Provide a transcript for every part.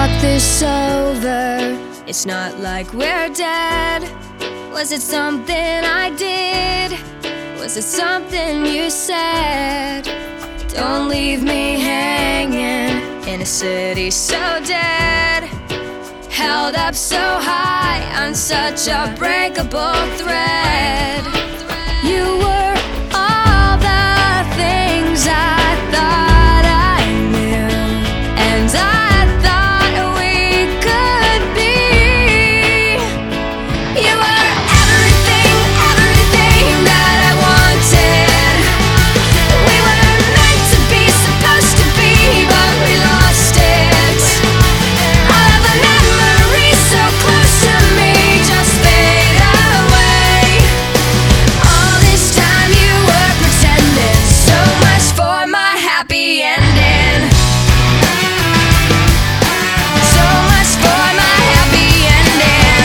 talk this over. It's not like we're dead. Was it something I did? Was it something you said? Don't leave me hanging in a city so dead, held up so high on such a breakable thread. You were all the things I thought I knew, and I thought we could be. You were everything, everything that I wanted. We were meant to be, supposed to be, but we lost it. All of the memories so close to me just fade away. All this time you were pretending, so much for my happy ending. So much for my happy ending.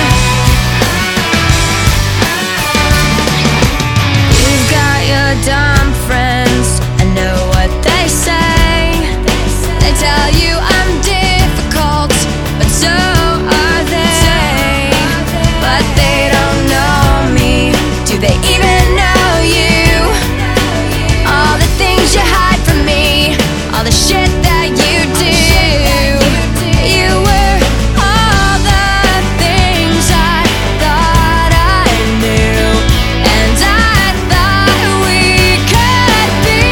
You've got your dumb friends, I know what they say. They tell you I'm difficult, but so are they. But they don't know me. Do they even know you? All the things you hide from me, all the shit that you do. You were all the things I thought I knew, and I thought we could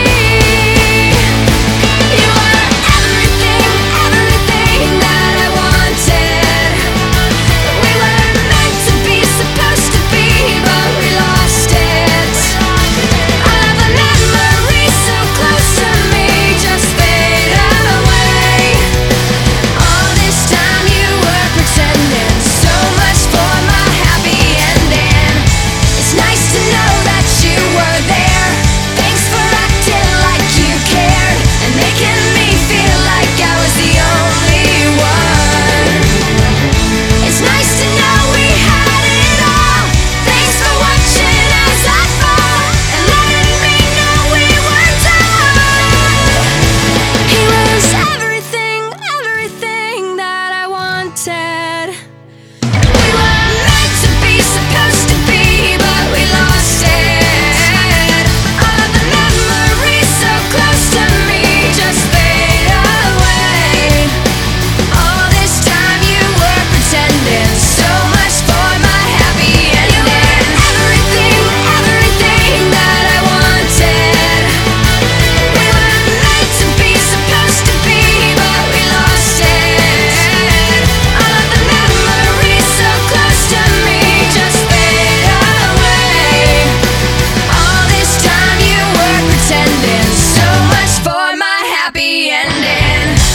be. You were everything, everything that I wanted. We were meant to be, supposed to be, but we lost it. All of the memories so close to me just fade away. All this time you were pretending, so much for my happy ending. It's nice to know that you were there. Thanks for acting like you cared and making me feel like I was the only one. It's nice to know we had it all. Thanks for watching as I fall and letting me know we were done. He was everything, everything that I wanted. We were meant to be, supposed to be, but we lost it. All of the memories so close to me just fade away. All this time you were pretending, so much for my happy ending. You were everything, everything that I wanted. We were meant to be, supposed to be, but we lost it. All of the memories so close to me just fade away. All this time you were pretending, so much for my happy ending.